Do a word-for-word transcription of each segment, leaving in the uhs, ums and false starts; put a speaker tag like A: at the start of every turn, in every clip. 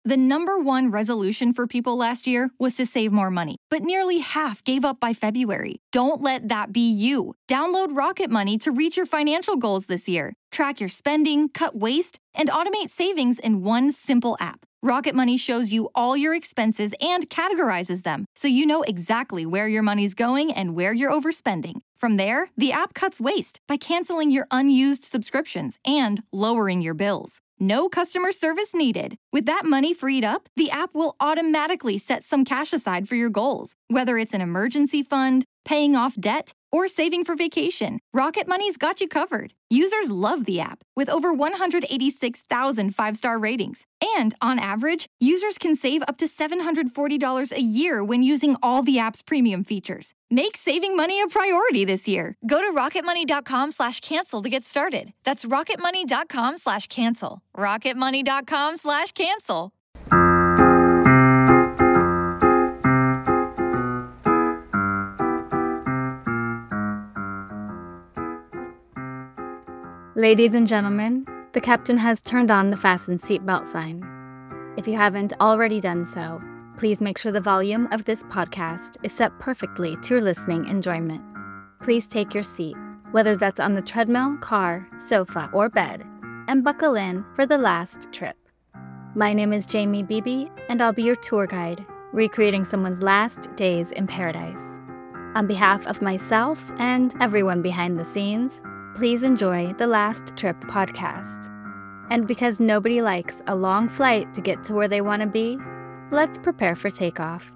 A: The number one resolution for people last year was to save more money, but nearly half gave up by February. Don't let that be you. Download Rocket Money to reach your financial goals this year. Track your spending, cut waste, and automate savings in one simple app. Rocket Money shows you all your expenses and categorizes them, so you know exactly where your money's going and where you're overspending. From there, the app cuts waste by canceling your unused subscriptions and lowering your bills. No customer service needed. With that money freed up, the app will automatically set some cash aside for your goals, whether it's an emergency fund, paying off debt, or saving for vacation. Rocket Money's got you covered. Users love the app, with over one hundred eighty-six thousand five-star ratings. And on average, users can save up to seven hundred forty dollars a year when using all the app's premium features. Make saving money a priority this year. Go to rocketmoney.com slash cancel to get started. That's rocketmoney.com slash cancel. rocketmoney.com slash cancel.
B: Ladies and gentlemen, the captain has turned on the fasten seatbelt sign. If you haven't already done so, please make sure the volume of this podcast is set perfectly to your listening enjoyment. Please take your seat, whether that's on the treadmill, car, sofa, or bed, and buckle in for the last trip. My name is Jamie Beebe, and I'll be your tour guide, recreating someone's last days in paradise. On behalf of myself and everyone behind the scenes, please enjoy the Last Trip podcast. And because nobody likes a long flight to get to where they want to be, let's prepare for takeoff.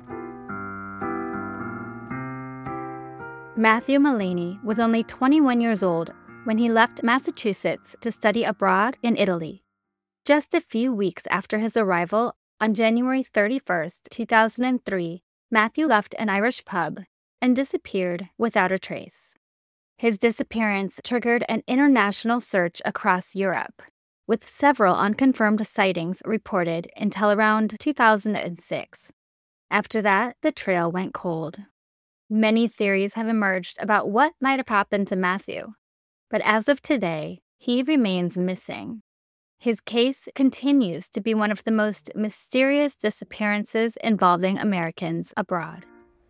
B: Matthew Mullaney was only twenty-one years old when he left Massachusetts to study abroad in Italy. Just a few weeks after his arrival, on January thirty-first, two thousand three, Matthew left an Irish pub and disappeared without a trace. His disappearance triggered an international search across Europe, with several unconfirmed sightings reported until around two thousand six. After that, the trail went cold. Many theories have emerged about what might have happened to Matthew, but as of today, he remains missing. His case continues to be one of the most mysterious disappearances involving Americans abroad.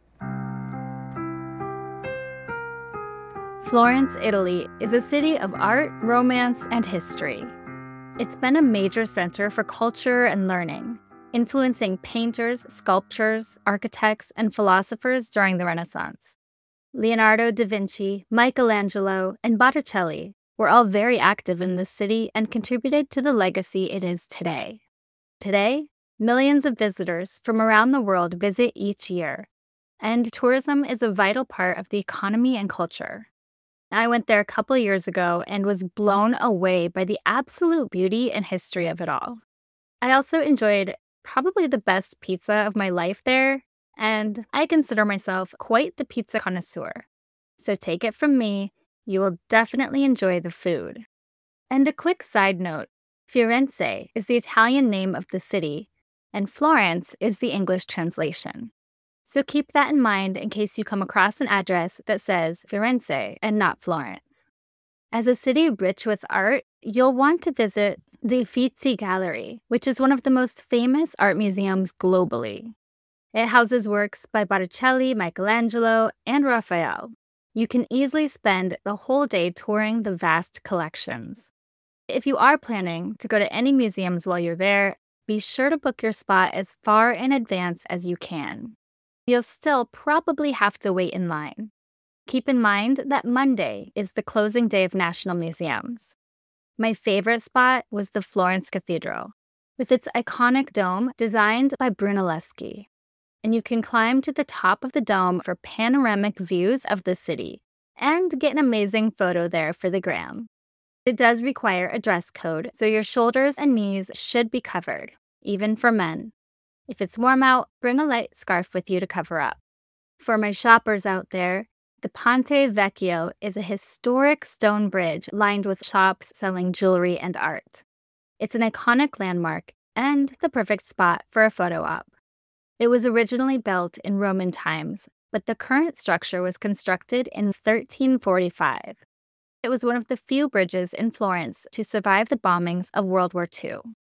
B: Florence, Italy, is a city of art, romance, and history. It's been a major center for culture and learning, influencing painters, sculptors, architects, and philosophers during the Renaissance. Leonardo da Vinci, Michelangelo, and Botticelli were all very active in the city and contributed to the legacy it is today. Today, millions of visitors from around the world visit each year, and tourism is a vital part of the economy and culture. I went there a couple years ago and was blown away by the absolute beauty and history of it all. I also enjoyed probably the best pizza of my life there, and I consider myself quite the pizza connoisseur. So take it from me, you will definitely enjoy the food. And a quick side note, Firenze is the Italian name of the city, and Florence is the English translation. So keep that in mind in case you come across an address that says Firenze and not Florence. As a city rich with art, you'll want to visit the Uffizi Gallery, which is one of the most famous art museums globally. It houses works by Botticelli, Michelangelo, and Raphael. You can easily spend the whole day touring the vast collections. If you are planning to go to any museums while you're there, be sure to book your spot as far in advance as you can. You'll still probably have to wait in line. Keep in mind that Monday is the closing day of national museums. My favorite spot was the Florence Cathedral, with its iconic dome designed by Brunelleschi. And you can climb to the top of the dome for panoramic views of the city and get an amazing photo there for the gram. It does require a dress code, so your shoulders and knees should be covered, even for men. If it's warm out, bring a light scarf with you to cover up. For my shoppers out there, the Ponte Vecchio is a historic stone bridge lined with shops selling jewelry and art. It's an iconic landmark and the perfect spot for a photo op. It was originally built in Roman times, but the current structure was constructed in thirteen forty-five. It was one of the few bridges in Florence to survive the bombings of World War Two.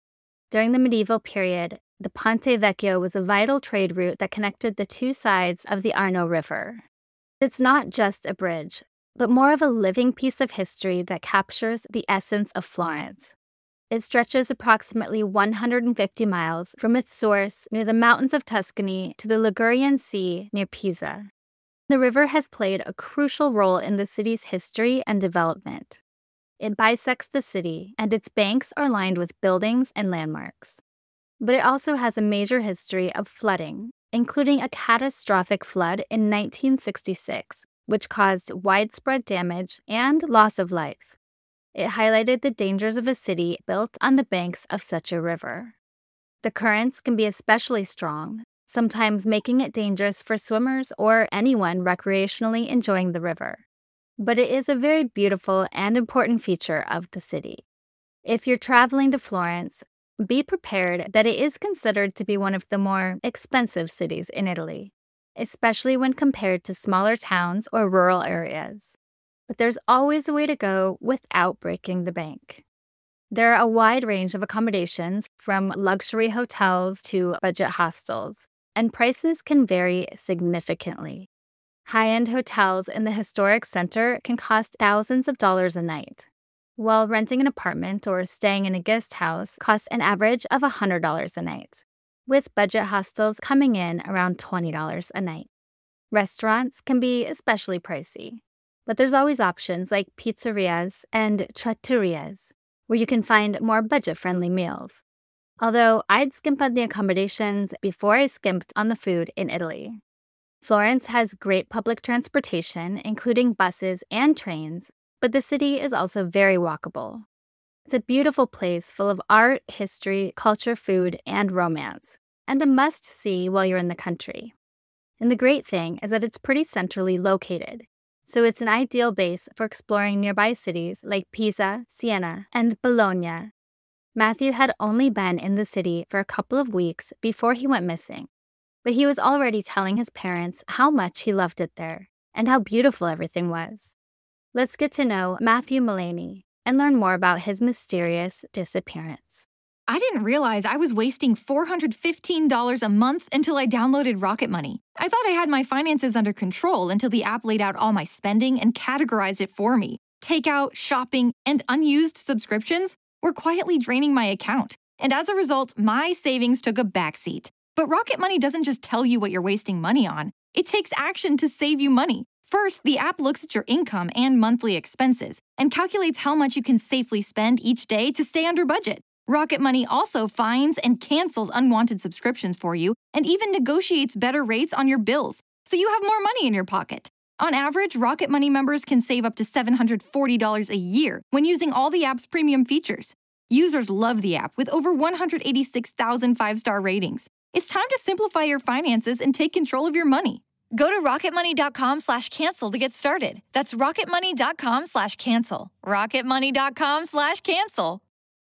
B: During the medieval period, the Ponte Vecchio was a vital trade route that connected the two sides of the Arno River. It's not just a bridge, but more of a living piece of history that captures the essence of Florence. It stretches approximately one hundred fifty miles from its source near the mountains of Tuscany to the Ligurian Sea near Pisa. The river has played a crucial role in the city's history and development. It bisects the city, and its banks are lined with buildings and landmarks. But it also has a major history of flooding, including a catastrophic flood in nineteen sixty-six, which caused widespread damage and loss of life. It highlighted the dangers of a city built on the banks of such a river. The currents can be especially strong, sometimes making it dangerous for swimmers or anyone recreationally enjoying the river. But it is a very beautiful and important feature of the city. If you're traveling to Florence, be prepared that it is considered to be one of the more expensive cities in Italy, especially when compared to smaller towns or rural areas. But there's always a way to go without breaking the bank. There are a wide range of accommodations, from luxury hotels to budget hostels, and prices can vary significantly. High-end hotels in the historic center can cost thousands of dollars a night, while renting an apartment or staying in a guest house costs an average of one hundred dollars a night, with budget hostels coming in around twenty dollars a night. Restaurants can be especially pricey, but there's always options like pizzerias and trattorias, where you can find more budget-friendly meals. Although I'd skimp on the accommodations before I skimped on the food in Italy. Florence has great public transportation, including buses and trains, but the city is also very walkable. It's a beautiful place full of art, history, culture, food, and romance, and a must-see while you're in the country. And the great thing is that it's pretty centrally located, so it's an ideal base for exploring nearby cities like Pisa, Siena, and Bologna. Matthew had only been in the city for a couple of weeks before he went missing, but he was already telling his parents how much he loved it there and how beautiful everything was. Let's get to know Matthew Mullaney and learn more about his mysterious disappearance.
A: I didn't realize I was wasting four hundred fifteen dollars a month until I downloaded Rocket Money. I thought I had my finances under control until the app laid out all my spending and categorized it for me. Takeout, shopping, and unused subscriptions were quietly draining my account, and as a result, my savings took a backseat. But Rocket Money doesn't just tell you what you're wasting money on. It takes action to save you money. First, the app looks at your income and monthly expenses and calculates how much you can safely spend each day to stay under budget. Rocket Money also finds and cancels unwanted subscriptions for you and even negotiates better rates on your bills, so you have more money in your pocket. On average, Rocket Money members can save up to seven hundred forty dollars a year when using all the app's premium features. Users love the app with over one hundred eighty-six thousand five-star ratings. It's time to simplify your finances and take control of your money. Go to rocketmoney.com slash cancel to get started. That's rocketmoney.com slash cancel. rocketmoney.com slash cancel.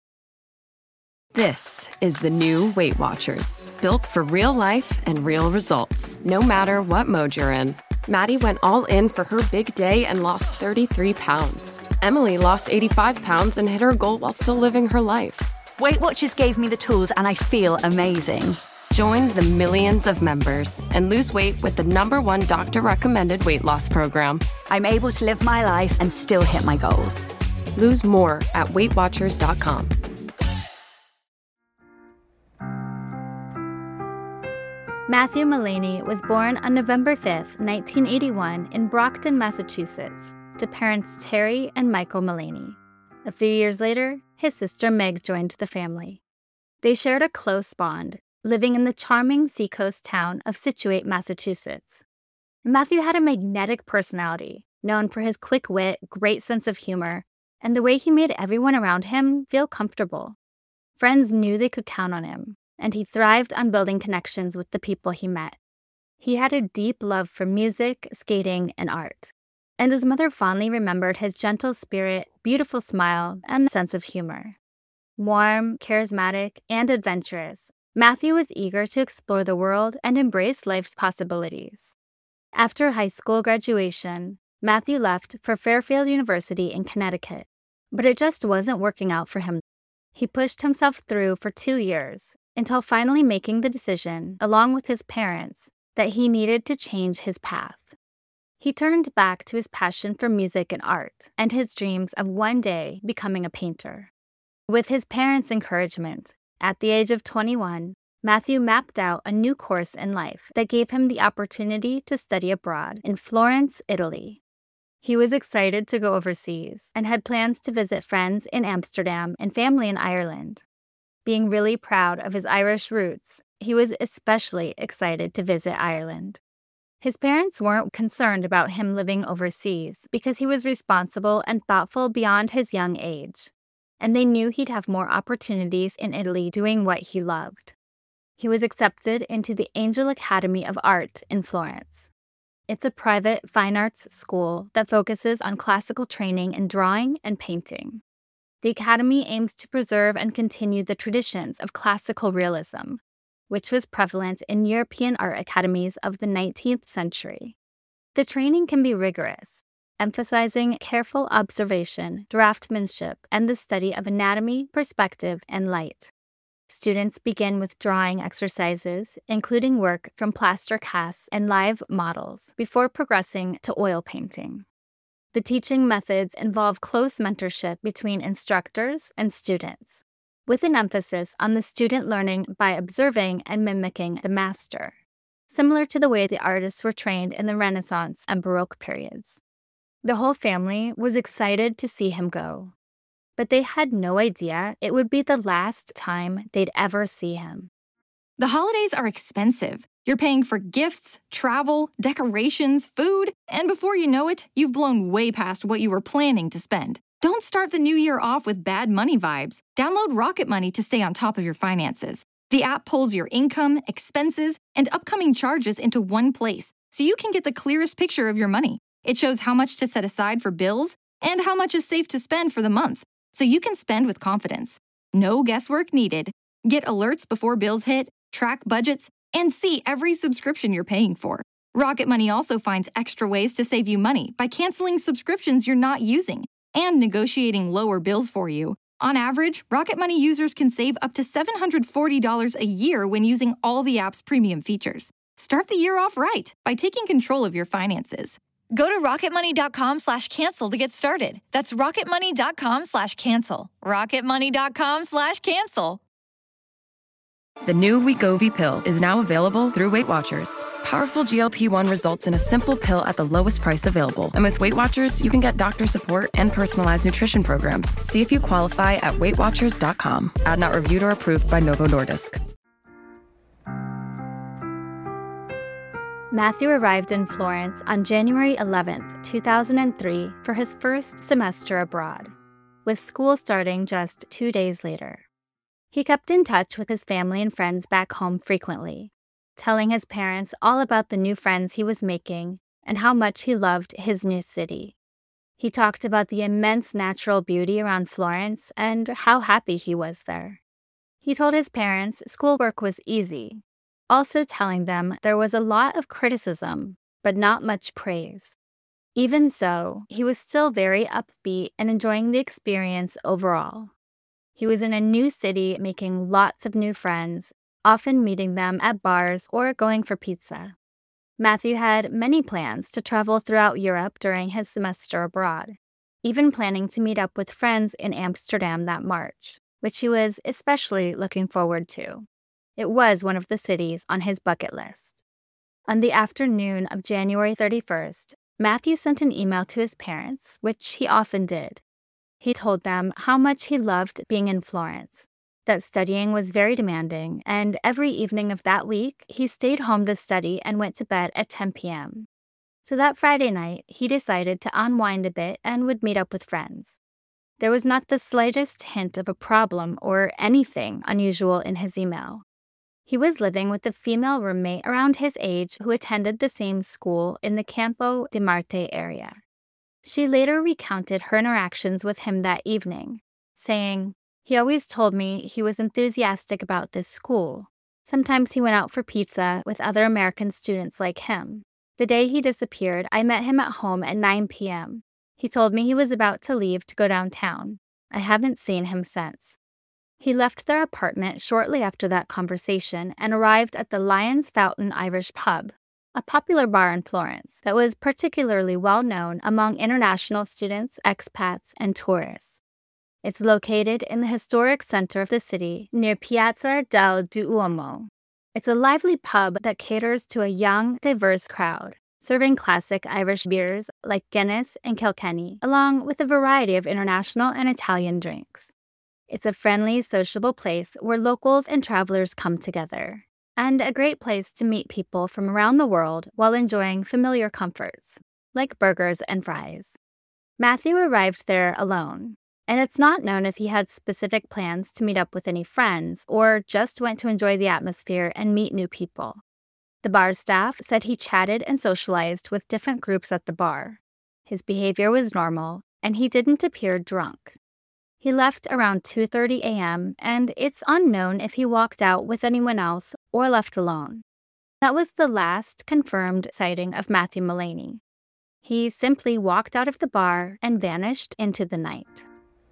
C: This is the new Weight Watchers, built for real life and real results, no matter what mode you're in. Maddie went all in for her big day and lost thirty-three pounds. Emily lost eighty-five pounds and hit her goal while still living her life.
D: Weight Watchers gave me the tools and I feel amazing.
C: Join the millions of members and lose weight with the number one doctor-recommended weight loss program.
D: I'm able to live my life and still hit my goals.
C: Lose more at weight watchers dot com.
B: Matthew Mullaney was born on November fifth, nineteen eighty-one in Brockton, Massachusetts, to parents Terry and Michael Mullaney. A few years later, his sister Meg joined the family. They shared a close bond, living in the charming seacoast town of Scituate, Massachusetts. Matthew had a magnetic personality, known for his quick wit, great sense of humor, and the way he made everyone around him feel comfortable. Friends knew they could count on him, and he thrived on building connections with the people he met. He had a deep love for music, skating, and art, and his mother fondly remembered his gentle spirit, beautiful smile, and sense of humor. Warm, charismatic, and adventurous, Matthew was eager to explore the world and embrace life's possibilities. After high school graduation, Matthew left for Fairfield University in Connecticut, but it just wasn't working out for him. He pushed himself through for two years until finally making the decision, along with his parents, that he needed to change his path. He turned back to his passion for music and art and his dreams of one day becoming a painter. With his parents' encouragement, at the age of twenty-one, Matthew mapped out a new course in life that gave him the opportunity to study abroad in Florence, Italy. He was excited to go overseas and had plans to visit friends in Amsterdam and family in Ireland. Being really proud of his Irish roots, he was especially excited to visit Ireland. His parents weren't concerned about him living overseas because he was responsible and thoughtful beyond his young age, and they knew he'd have more opportunities in Italy doing what he loved. He was accepted into the Angel Academy of Art in Florence. It's a private fine arts school that focuses on classical training in drawing and painting. The academy aims to preserve and continue the traditions of classical realism, which was prevalent in European art academies of the nineteenth century. The training can be rigorous, emphasizing careful observation, draftsmanship, and the study of anatomy, perspective, and light. Students begin with drawing exercises, including work from plaster casts and live models, before progressing to oil painting. The teaching methods involve close mentorship between instructors and students, with an emphasis on the student learning by observing and mimicking the master, similar to the way the artists were trained in the Renaissance and Baroque periods. The whole family was excited to see him go, but they had no idea it would be the last time they'd ever see him.
A: The holidays are expensive. You're paying for gifts, travel, decorations, food, and before you know it, you've blown way past what you were planning to spend. Don't start the new year off with bad money vibes. Download Rocket Money to stay on top of your finances. The app pulls your income, expenses, and upcoming charges into one place, so you can get the clearest picture of your money. It shows how much to set aside for bills and how much is safe to spend for the month, so you can spend with confidence. No guesswork needed. Get alerts before bills hit, track budgets, and see every subscription you're paying for. Rocket Money also finds extra ways to save you money by canceling subscriptions you're not using and negotiating lower bills for you. On average, Rocket Money users can save up to seven hundred forty dollars a year when using all the app's premium features. Start the year off right by taking control of your finances. Go to rocketmoney.com slash cancel to get started. That's rocketmoney.com slash cancel. rocketmoney.com slash cancel.
C: The new Wegovy pill is now available through Weight Watchers. Powerful G L P one results in a simple pill at the lowest price available. And with Weight Watchers, you can get doctor support and personalized nutrition programs. See if you qualify at weight watchers dot com. Ad not reviewed or approved by Novo Nordisk.
B: Matthew arrived in Florence on January eleventh, two thousand three for his first semester abroad, with school starting just two days later. He kept in touch with his family and friends back home frequently, telling his parents all about the new friends he was making and how much he loved his new city. He talked about the immense natural beauty around Florence and how happy he was there. He told his parents schoolwork was easy, also telling them there was a lot of criticism, but not much praise. Even so, he was still very upbeat and enjoying the experience overall. He was in a new city making lots of new friends, often meeting them at bars or going for pizza. Matthew had many plans to travel throughout Europe during his semester abroad, even planning to meet up with friends in Amsterdam that March, which he was especially looking forward to. It was one of the cities on his bucket list. On the afternoon of January thirty-first, Matthew sent an email to his parents, which he often did. He told them how much he loved being in Florence, that studying was very demanding, and every evening of that week, he stayed home to study and went to bed at ten p.m. So that Friday night, he decided to unwind a bit and would meet up with friends. There was not the slightest hint of a problem or anything unusual in his email. He was living with a female roommate around his age who attended the same school in the Campo de Marte area. She later recounted her interactions with him that evening, saying, "He always told me he was enthusiastic about this school. Sometimes he went out for pizza with other American students like him. The day he disappeared, I met him at home at nine p.m. He told me he was about to leave to go downtown. I haven't seen him since." He left their apartment shortly after that conversation and arrived at the Lion's Fountain Irish Pub, a popular bar in Florence that was particularly well known among international students, expats, and tourists. It's located in the historic center of the city near Piazza del Duomo. It's a lively pub that caters to a young, diverse crowd, serving classic Irish beers like Guinness and Kilkenny, along with a variety of international and Italian drinks. It's a friendly, sociable place where locals and travelers come together, and a great place to meet people from around the world while enjoying familiar comforts, like burgers and fries. Matthew arrived there alone, and it's not known if he had specific plans to meet up with any friends or just went to enjoy the atmosphere and meet new people. The bar staff said he chatted and socialized with different groups at the bar. His behavior was normal, and he didn't appear drunk. He left around two thirty a.m., and it's unknown if he walked out with anyone else or left alone. That was the last confirmed sighting of Matthew Mullaney. He simply walked out of the bar and vanished into the night.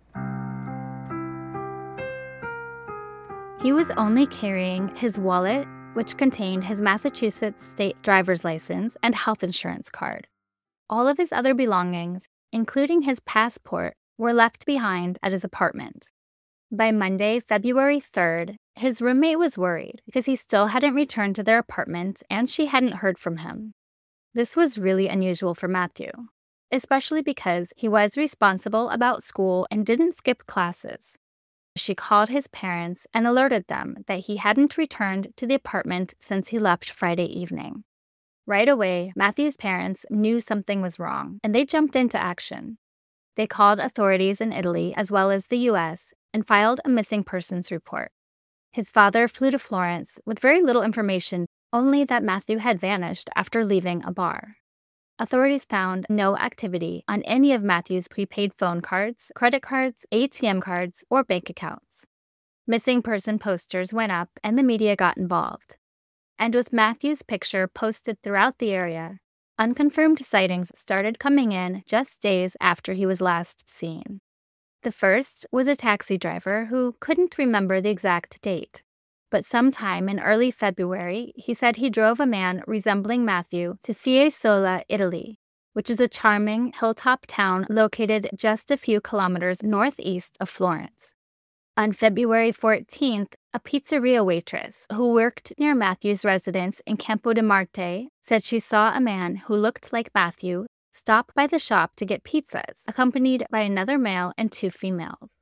B: He was only carrying his wallet, which contained his Massachusetts state driver's license and health insurance card. All of his other belongings, including his passport, were left behind at his apartment. By Monday, February third, his roommate was worried because he still hadn't returned to their apartment and she hadn't heard from him. This was really unusual for Matthew, especially because he was responsible about school and didn't skip classes. She called his parents and alerted them that he hadn't returned to the apartment since he left Friday evening. Right away, Matthew's parents knew something was wrong, and they jumped into action. They called authorities in Italy as well as the U S and filed a missing persons report. His father flew to Florence with very little information, only that Matthew had vanished after leaving a bar. Authorities found no activity on any of Matthew's prepaid phone cards, credit cards, A T M cards, or bank accounts. Missing person posters went up and the media got involved. And with Matthew's picture posted throughout the area, unconfirmed sightings started coming in just days after he was last seen. The first was a taxi driver who couldn't remember the exact date, but sometime in early February, he said he drove a man resembling Matthew to Fiesole, Italy, which is a charming hilltop town located just a few kilometers northeast of Florence. On February fourteenth, a pizzeria waitress who worked near Matthew's residence in Campo de Marte said she saw a man who looked like Matthew stop by the shop to get pizzas, accompanied by another male and two females.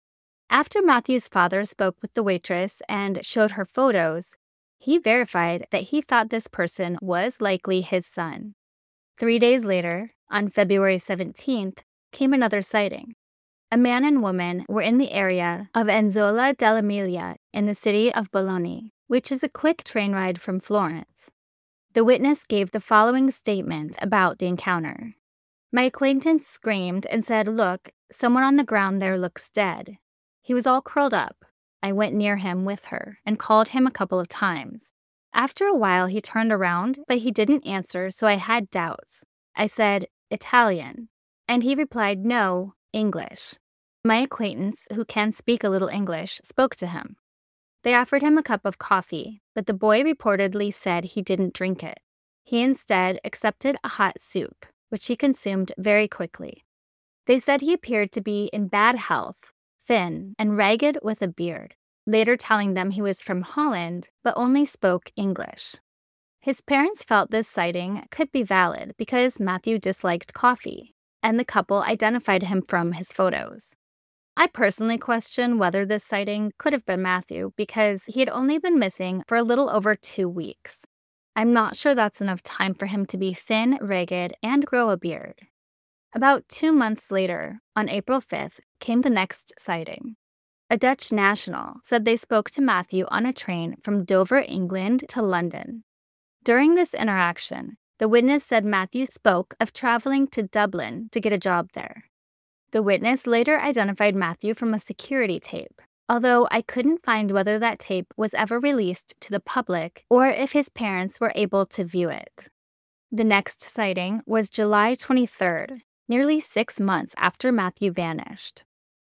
B: After Matthew's father spoke with the waitress and showed her photos, he verified that he thought this person was likely his son. Three days later, on February seventeenth, came another sighting. A man and woman were in the area of Anzola dell'Emilia in the city of Bologna, which is a quick train ride from Florence. The witness gave the following statement about the encounter. My acquaintance screamed and said, "Look, someone on the ground there looks dead." He was all curled up. I went near him with her and called him a couple of times. After a while, he turned around, but he didn't answer, so I had doubts. I said, "Italian," and he replied, "No, English." My acquaintance, who can speak a little English, spoke to him. They offered him a cup of coffee, but the boy reportedly said he didn't drink it. He instead accepted a hot soup, which he consumed very quickly. They said he appeared to be in bad health, thin, and ragged with a beard, later telling them he was from Holland but only spoke English. His parents felt this sighting could be valid because Matthew disliked coffee, and the couple identified him from his photos. I personally question whether this sighting could have been Matthew because he had only been missing for a little over two weeks. I'm not sure that's enough time for him to be thin, ragged, and grow a beard. About two months later, on April fifth, came the next sighting. A Dutch national said they spoke to Matthew on a train from Dover, England to London. During this interaction, the witness said Matthew spoke of traveling to Dublin to get a job there. The witness later identified Matthew from a security tape, although I couldn't find whether that tape was ever released to the public or if his parents were able to view it. The next sighting was July twenty-third, nearly six months after Matthew vanished.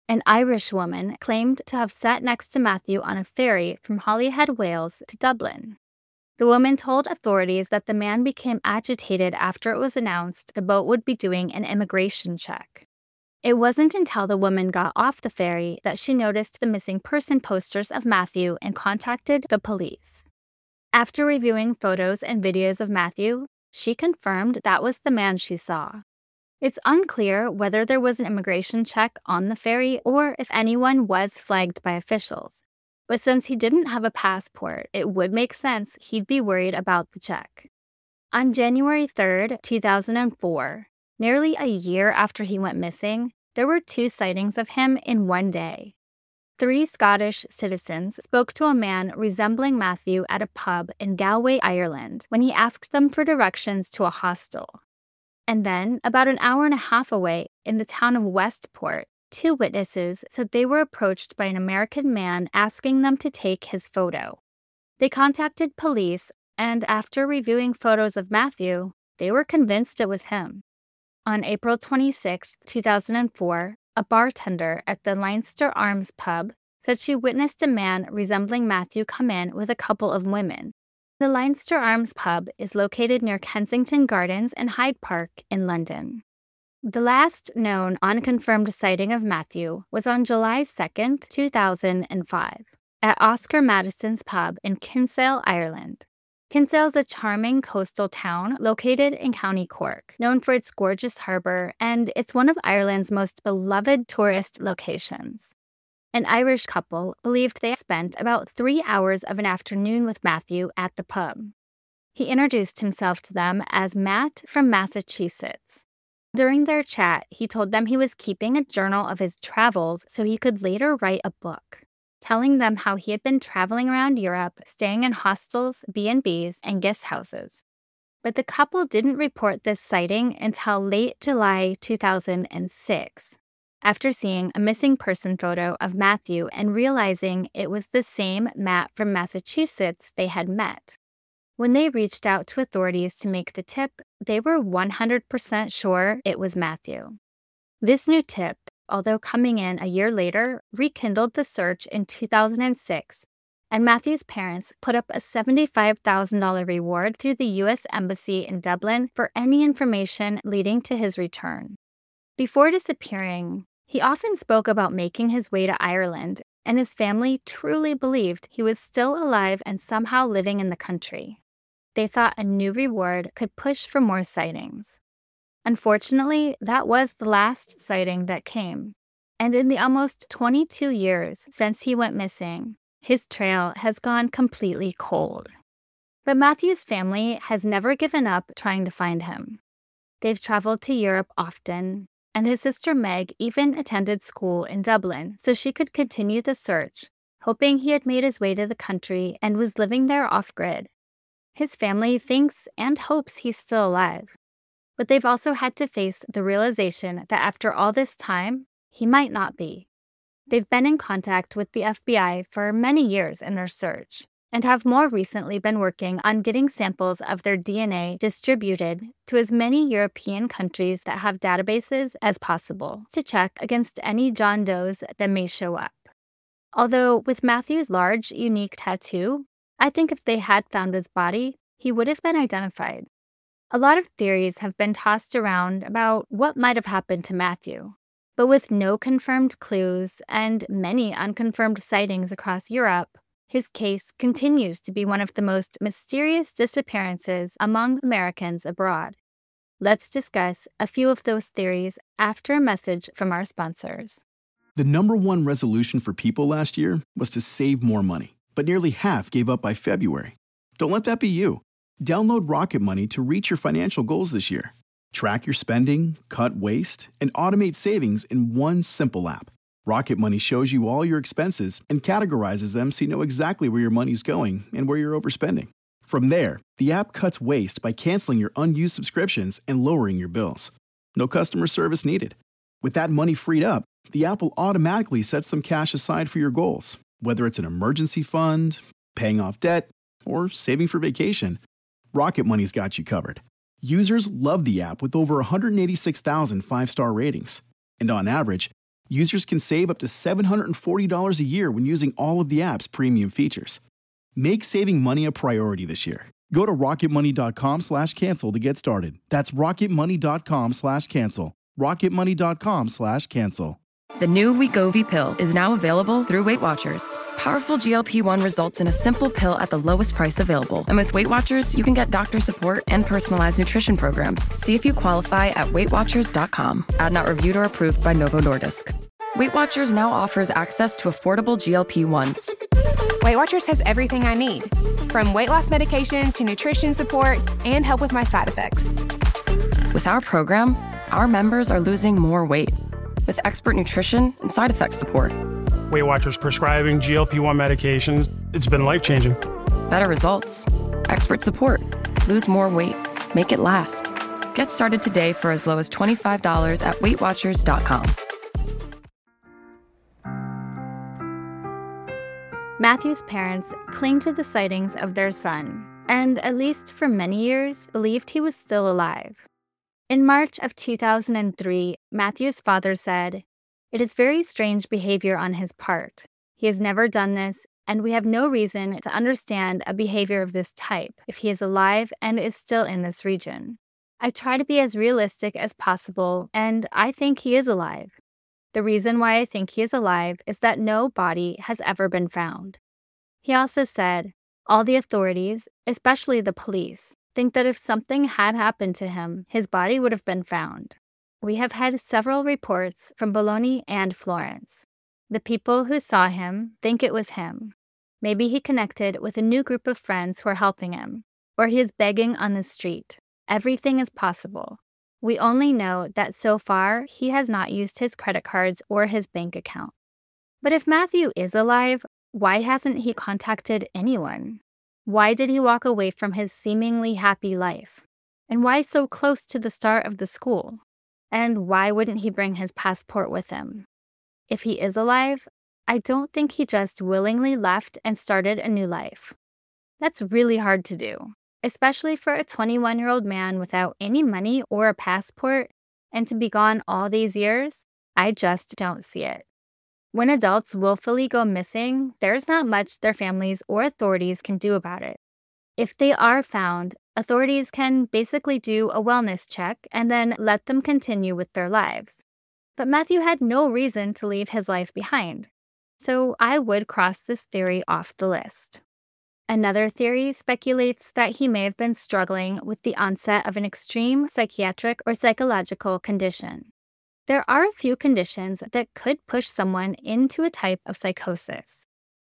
B: An Irish woman claimed to have sat next to Matthew on a ferry from Holyhead, Wales to Dublin. The woman told authorities that the man became agitated after it was announced the boat would be doing an immigration check. It wasn't until the woman got off the ferry that she noticed the missing person posters of Matthew and contacted the police. After reviewing photos and videos of Matthew, she confirmed that was the man she saw. It's unclear whether there was an immigration check on the ferry or if anyone was flagged by officials. But since he didn't have a passport, it would make sense he'd be worried about the check. On January third, two thousand four, nearly a year after he went missing, there were two sightings of him in one day. Three Scottish citizens spoke to a man resembling Matthew at a pub in Galway, Ireland, when he asked them for directions to a hostel. And then, about an hour and a half away, in the town of Westport, two witnesses said they were approached by an American man asking them to take his photo. They contacted police, and after reviewing photos of Matthew, they were convinced it was him. On April twenty-sixth, two thousand four, a bartender at the Leinster Arms pub said she witnessed a man resembling Matthew come in with a couple of women. The Leinster Arms pub is located near Kensington Gardens and Hyde Park in London. The last known unconfirmed sighting of Matthew was on July second, two thousand five, at Oscar Madison's pub in Kinsale, Ireland. Kinsale is a charming coastal town located in County Cork, known for its gorgeous harbor, and it's one of Ireland's most beloved tourist locations. An Irish couple believed they spent about three hours of an afternoon with Matthew at the pub. He introduced himself to them as Matt from Massachusetts. During their chat, he told them he was keeping a journal of his travels so he could later write a book, telling them how he had been traveling around Europe, staying in hostels, B and B's, and guest houses. But the couple didn't report this sighting until late July two thousand six. After seeing a missing person photo of Matthew and realizing it was the same Matt from Massachusetts they had met. When they reached out to authorities to make the tip, they were one hundred percent sure it was Matthew. This new tip, although coming in a year later, rekindled the search in two thousand six, and Matthew's parents put up a seventy-five thousand dollars reward through the U S Embassy in Dublin for any information leading to his return. Before disappearing, he often spoke about making his way to Ireland, and his family truly believed he was still alive and somehow living in the country. They thought a new reward could push for more sightings. Unfortunately, that was the last sighting that came, and in the almost twenty-two years since he went missing, his trail has gone completely cold. But Matthew's family has never given up trying to find him. They've traveled to Europe often, and his sister Meg even attended school in Dublin so she could continue the search, hoping he had made his way to the country and was living there off-grid. His family thinks and hopes he's still alive, but they've also had to face the realization that after all this time, he might not be. They've been in contact with the F B I for many years in their search, and have more recently been working on getting samples of their D N A distributed to as many European countries that have databases as possible to check against any John Does that may show up. Although with Matthew's large, unique tattoo, I think if they had found his body, he would have been identified. A lot of theories have been tossed around about what might have happened to Matthew, but with no confirmed clues and many unconfirmed sightings across Europe, his case continues to be one of the most mysterious disappearances among Americans abroad. Let's discuss a few of those theories after a message from our sponsors.
E: The number one resolution for people last year was to save more money, but nearly half gave up by February. Don't let that be you. Download Rocket Money to reach your financial goals this year. Track your spending, cut waste, and automate savings in one simple app. Rocket Money shows you all your expenses and categorizes them so you know exactly where your money's going and where you're overspending. From there, the app cuts waste by canceling your unused subscriptions and lowering your bills. No customer service needed. With that money freed up, the app will automatically set some cash aside for your goals, whether it's an emergency fund, paying off debt, or saving for vacation. Rocket Money's got you covered. Users love the app with over one hundred eighty-six thousand five-star ratings. And on average, Users can save up to seven hundred forty dollars a year when using all of the app's premium features. Make saving money a priority this year. Go to rocketmoney.com slash cancel to get started. That's rocketmoney.com slash cancel. rocketmoney.com slash cancel.
C: The new Wegovy pill is now available through Weight Watchers. Powerful G L P one results in a simple pill at the lowest price available. And with Weight Watchers, you can get doctor support and personalized nutrition programs. See if you qualify at weight watchers dot com. Ad not reviewed or approved by Novo Nordisk. Weight Watchers now offers access to affordable G L P ones.
F: Weight Watchers has everything I need, from weight loss medications to nutrition support and help with my side effects.
C: With our program, our members are losing more weight with expert nutrition and side effect support.
G: Weight Watchers prescribing G L P one medications, it's been life-changing.
C: Better results, expert support, lose more weight, make it last. Get started today for as low as twenty-five dollars at weight watchers dot com.
B: Matthew's parents cling to the sightings of their son, and at least for many years, believed he was still alive. In March of two thousand three, Matthew's father said, "It is very strange behavior on his part. He has never done this, and we have no reason to understand a behavior of this type if he is alive and is still in this region. I try to be as realistic as possible, and I think he is alive. The reason why I think he is alive is that no body has ever been found." He also said, "All the authorities, especially the police, think that if something had happened to him, his body would have been found. We have had several reports from Bologna and Florence. The people who saw him think it was him. Maybe he connected with a new group of friends who are helping him, or he is begging on the street. Everything is possible. We only know that so far he has not used his credit cards or his bank account." But if Matthew is alive, why hasn't he contacted anyone? Why did he walk away from his seemingly happy life? And why so close to the start of the school? And why wouldn't he bring his passport with him? If he is alive, I don't think he just willingly left and started a new life. That's really hard to do, especially for a twenty-one-year-old man without any money or a passport, and to be gone all these years, I just don't see it. When adults willfully go missing, there's not much their families or authorities can do about it. If they are found, authorities can basically do a wellness check and then let them continue with their lives. But Matthew had no reason to leave his life behind, so I would cross this theory off the list. Another theory speculates that he may have been struggling with the onset of an extreme psychiatric or psychological condition. There are a few conditions that could push someone into a type of psychosis.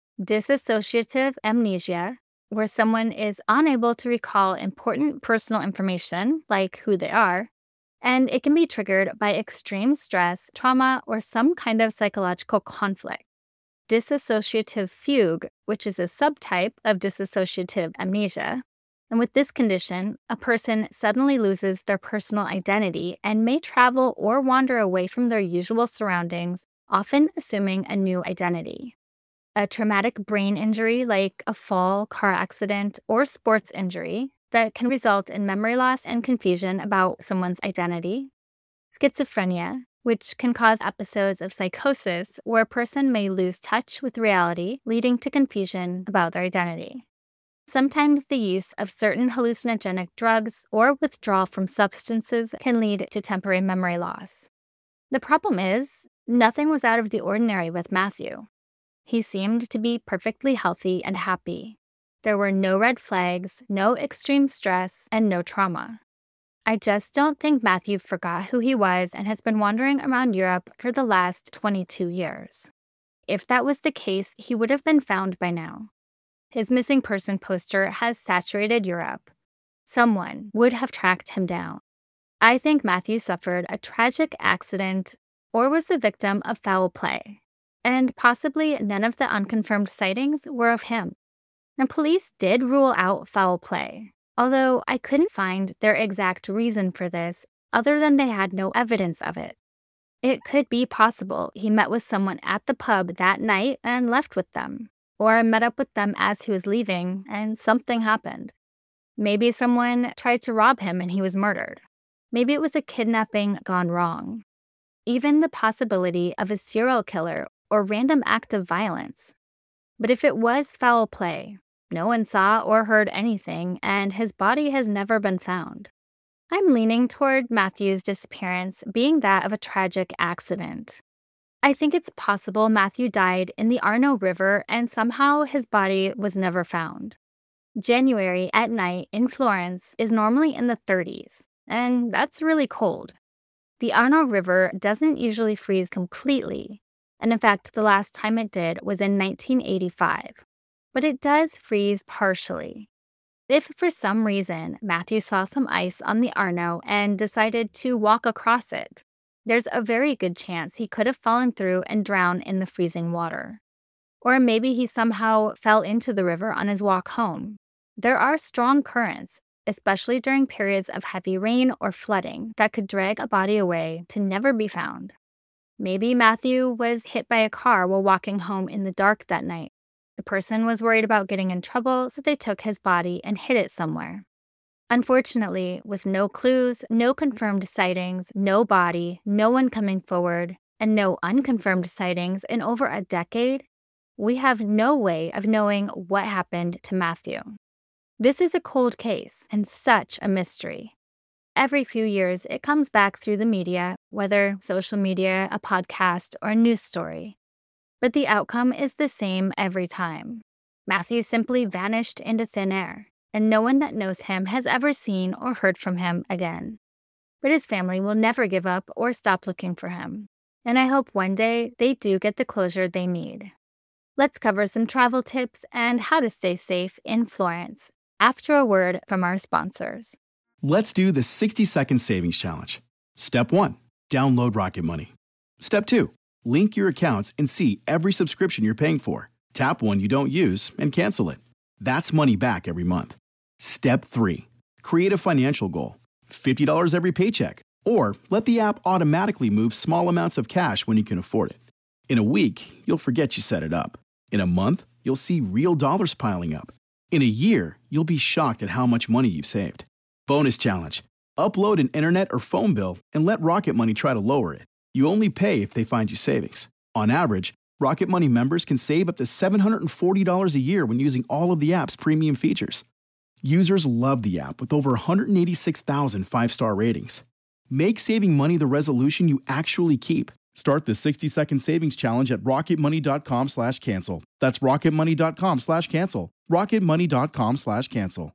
B: Dissociative amnesia, where someone is unable to recall important personal information, like who they are, and it can be triggered by extreme stress, trauma, or some kind of psychological conflict. Dissociative fugue, which is a subtype of dissociative amnesia. And with this condition, a person suddenly loses their personal identity and may travel or wander away from their usual surroundings, often assuming a new identity. A traumatic brain injury like a fall, car accident, or sports injury that can result in memory loss and confusion about someone's identity. Schizophrenia, which can cause episodes of psychosis where a person may lose touch with reality, leading to confusion about their identity. Sometimes the use of certain hallucinogenic drugs or withdrawal from substances can lead to temporary memory loss. The problem is, nothing was out of the ordinary with Matthew. He seemed to be perfectly healthy and happy. There were no red flags, no extreme stress, and no trauma. I just don't think Matthew forgot who he was and has been wandering around Europe for the last twenty-two years. If that was the case, he would have been found by now. His missing person poster has saturated Europe. Someone would have tracked him down. I think Matthew suffered a tragic accident or was the victim of foul play, and possibly none of the unconfirmed sightings were of him. And police did rule out foul play, although I couldn't find their exact reason for this other than they had no evidence of it. It could be possible he met with someone at the pub that night and left with them, or met up with them as he was leaving and something happened. Maybe someone tried to rob him and he was murdered. Maybe it was a kidnapping gone wrong. even the possibility of a serial killer or random act of violence. But if it was foul play, no one saw or heard anything, and his body has never been found. I'm leaning toward Matthew's disappearance being that of a tragic accident. I think it's possible Matthew died in the Arno River and somehow his body was never found. January at night in Florence is normally in the thirties, and that's really cold. The Arno River doesn't usually freeze completely, and in fact, the last time it did was in nineteen eighty-five. But it does freeze partially. If for some reason Matthew saw some ice on the Arno and decided to walk across it, there's a very good chance he could have fallen through and drowned in the freezing water. Or maybe he somehow fell into the river on his walk home. There are strong currents, especially during periods of heavy rain or flooding, that could drag a body away to never be found. Maybe Matthew was hit by a car while walking home in the dark that night. The person was worried about getting in trouble, so they took his body and hid it somewhere. Unfortunately, with no clues, no confirmed sightings, no body, no one coming forward, and no unconfirmed sightings in over a decade, we have no way of knowing what happened to Matthew. This is a cold case and such a mystery. Every few years, it comes back through the media, whether social media, a podcast, or a news story. But the outcome is the same every time. Matthew simply vanished into thin air, and no one that knows him has ever seen or heard from him again. But his family will never give up or stop looking for him, and I hope one day they do get the closure they need. Let's cover some travel tips and how to stay safe in Florence after a word from our sponsors.
E: Let's do the sixty second savings challenge. Step one, download Rocket Money. Step two, link your accounts and see every subscription you're paying for. Tap one you don't use and cancel it. That's money back every month. Step three, create a financial goal. fifty dollars every paycheck. Or let the app automatically move small amounts of cash when you can afford it. In a week, you'll forget you set it up. In a month, you'll see real dollars piling up. In a year, you'll be shocked at how much money you've saved. Bonus challenge. Upload an internet or phone bill and let Rocket Money try to lower it. You only pay if they find you savings. On average, Rocket Money members can save up to seven hundred forty dollars a year when using all of the app's premium features. Users love the app with over one hundred eighty-six thousand five-star ratings. Make saving money the resolution you actually keep. Start the sixty second savings challenge at rocketmoney.com slash cancel. That's rocketmoney.com slash cancel. rocketmoney.com slash cancel.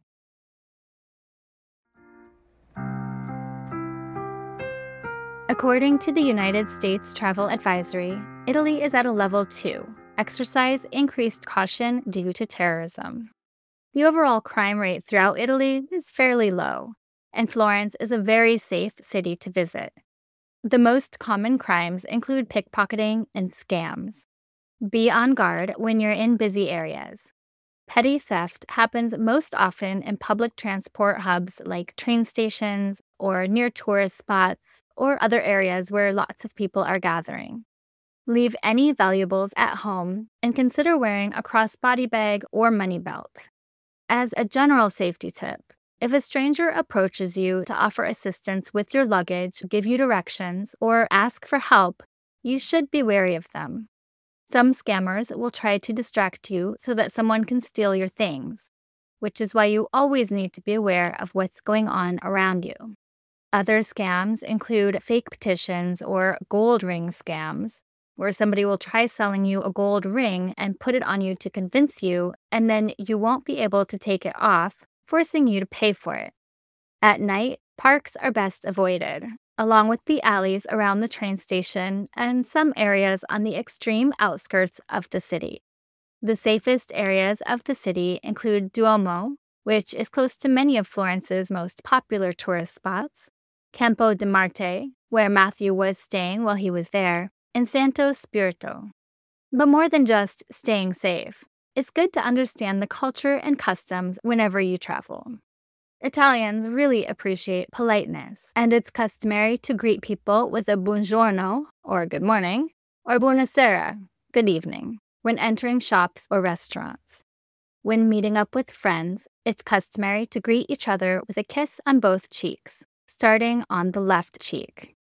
B: According to the United States Travel Advisory, Italy is at a level two. Exercise increased caution due to terrorism. The overall crime rate throughout Italy is fairly low, and Florence is a very safe city to visit. The most common crimes include pickpocketing and scams. Be on guard when you're in busy areas. Petty theft happens most often in public transport hubs like train stations or near tourist spots or other areas where lots of people are gathering. Leave any valuables at home and consider wearing a crossbody bag or money belt. As a general safety tip, if a stranger approaches you to offer assistance with your luggage, give you directions, or ask for help, you should be wary of them. Some scammers will try to distract you so that someone can steal your things, which is why you always need to be aware of what's going on around you. Other scams include fake petitions or gold ring scams, where somebody will try selling you a gold ring and put it on you to convince you, and then you won't be able to take it off, forcing you to pay for it. At night, parks are best avoided, along with the alleys around the train station and some areas on the extreme outskirts of the city. The safest areas of the city include Duomo, which is close to many of Florence's most popular tourist spots, Campo di Marte, where Matthew was staying while he was there, and Santo Spirito. But more than just staying safe, it's good to understand the culture and customs whenever you travel. Italians really appreciate politeness, and it's customary to greet people with a buongiorno, or good morning, or buonasera, good evening, when entering shops or restaurants. When meeting up with friends, it's customary to greet each other with a kiss on both cheeks, starting on the left cheek.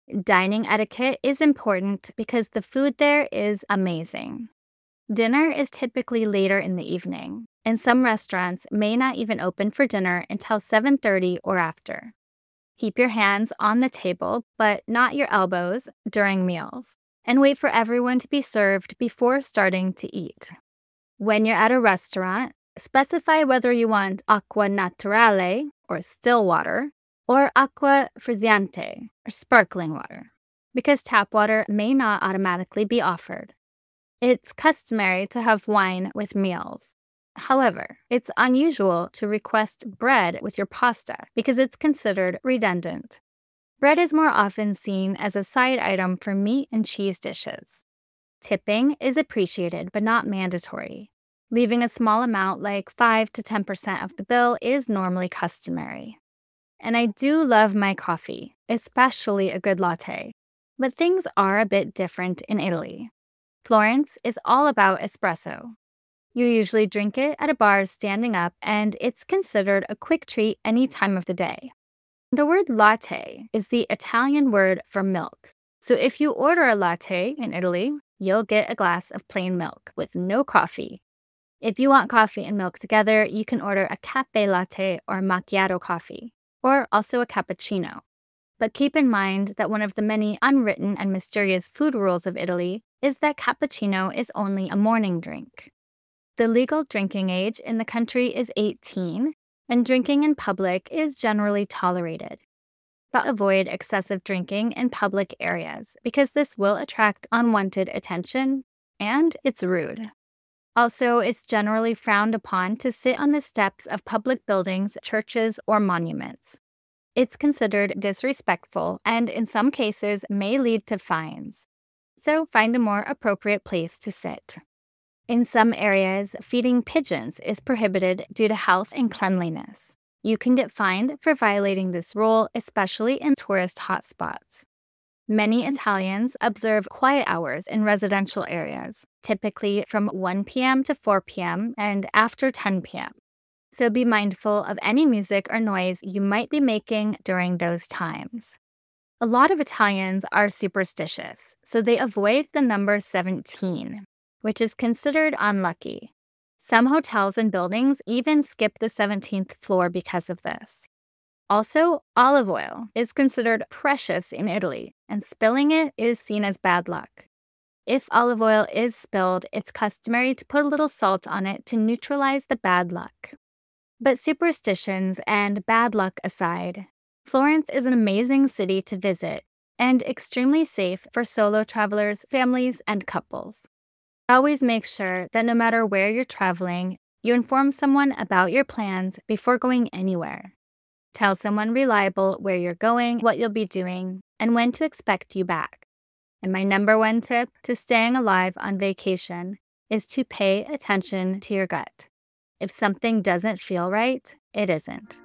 B: Dining etiquette is important because the food there is amazing. Dinner is typically later in the evening, and some restaurants may not even open for dinner until seven thirty or after. Keep your hands on the table, but not your elbows, during meals, and wait for everyone to be served before starting to eat. When you're at a restaurant, specify whether you want acqua naturale, or still water, or acqua frizzante, or sparkling water, because tap water may not automatically be offered. It's customary to have wine with meals. However, it's unusual to request bread with your pasta because it's considered redundant. Bread is more often seen as a side item for meat and cheese dishes. Tipping is appreciated but not mandatory. Leaving a small amount like five to ten percent of the bill is normally customary. And I do love my coffee, especially a good latte. But things are a bit different in Italy. Florence is all about espresso. You usually drink it at a bar standing up, and it's considered a quick treat any time of the day. The word latte is the Italian word for milk. So if you order a latte in Italy, you'll get a glass of plain milk with no coffee. If you want coffee and milk together, you can order a caffè latte or macchiato coffee, or also a cappuccino. But keep in mind that one of the many unwritten and mysterious food rules of Italy is that cappuccino is only a morning drink. The legal drinking age in the country is eighteen, and drinking in public is generally tolerated. But avoid excessive drinking in public areas because this will attract unwanted attention, and it's rude. Also, it's generally frowned upon to sit on the steps of public buildings, churches, or monuments. It's considered disrespectful and in some cases may lead to fines. So find a more appropriate place to sit. In some areas, feeding pigeons is prohibited due to health and cleanliness. You can get fined for violating this rule, especially in tourist hotspots. Many Italians observe quiet hours in residential areas, typically from one p.m. to four p.m. and after ten p.m. So be mindful of any music or noise you might be making during those times. A lot of Italians are superstitious, so they avoid the number seventeen, which is considered unlucky. Some hotels and buildings even skip the seventeenth floor because of this. Also, olive oil is considered precious in Italy, and spilling it is seen as bad luck. If olive oil is spilled, it's customary to put a little salt on it to neutralize the bad luck. But superstitions and bad luck aside, Florence is an amazing city to visit and extremely safe for solo travelers, families, and couples. Always make sure that no matter where you're traveling, you inform someone about your plans before going anywhere. Tell someone reliable where you're going, what you'll be doing, and when to expect you back. And my number one tip to staying alive on vacation is to pay attention to your gut. If something doesn't feel right, it isn't.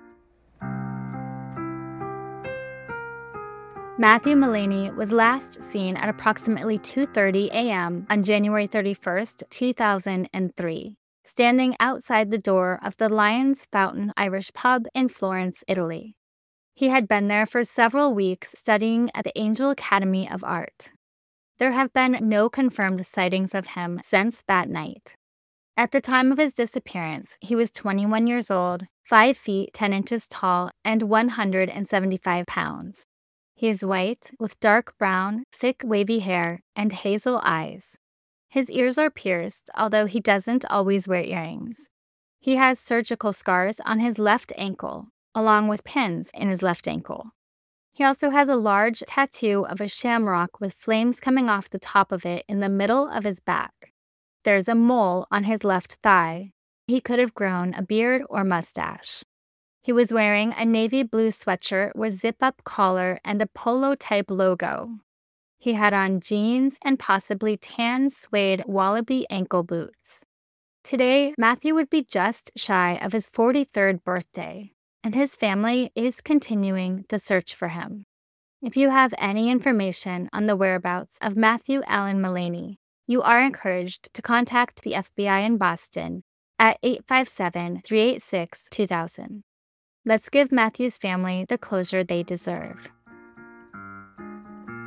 B: Matthew Mullaney was last seen at approximately two thirty a.m. on January thirty-first, two thousand three, standing outside the door of the Lion's Fountain Irish pub in Florence, Italy. He had been there for several weeks studying at the Angel Academy of Art. There have been no confirmed sightings of him since that night. At the time of his disappearance, he was twenty-one years old, five feet ten inches tall, and one hundred seventy-five pounds. He is white, with dark brown, thick wavy hair, and hazel eyes. His ears are pierced, although he doesn't always wear earrings. He has surgical scars on his left ankle, along with pins in his left ankle. He also has a large tattoo of a shamrock with flames coming off the top of it in the middle of his back. There's a mole on his left thigh. He could have grown a beard or mustache. He was wearing a navy blue sweatshirt with zip-up collar and a polo-type logo. He had on jeans and possibly tan suede wallaby ankle boots. Today, Matthew would be just shy of his forty-third birthday, and his family is continuing the search for him. If you have any information on the whereabouts of Matthew Allen Mullaney, you are encouraged to contact the F B I in Boston at eight five seven, three eight six, two thousand. Let's give Matthew's family the closure they deserve.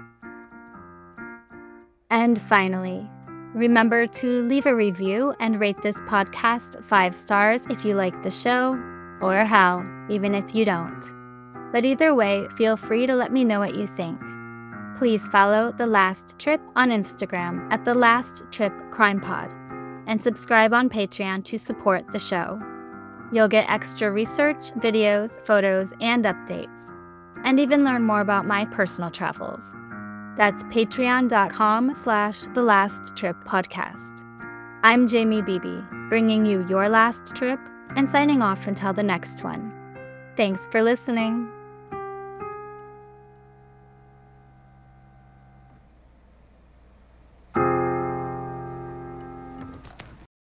B: And finally, remember to leave a review and rate this podcast five stars if you like the show, or hell, even if you don't. But either way, feel free to let me know what you think. Please follow The Last Trip on Instagram at The Last Trip Crime Pod, and subscribe on Patreon to support the show. You'll get extra research, videos, photos, and updates, and even learn more about my personal travels. That's patreon.com slash The Last Trip Podcast. I'm Jamie Beebe, bringing you your last trip and signing off until the next one. Thanks for listening.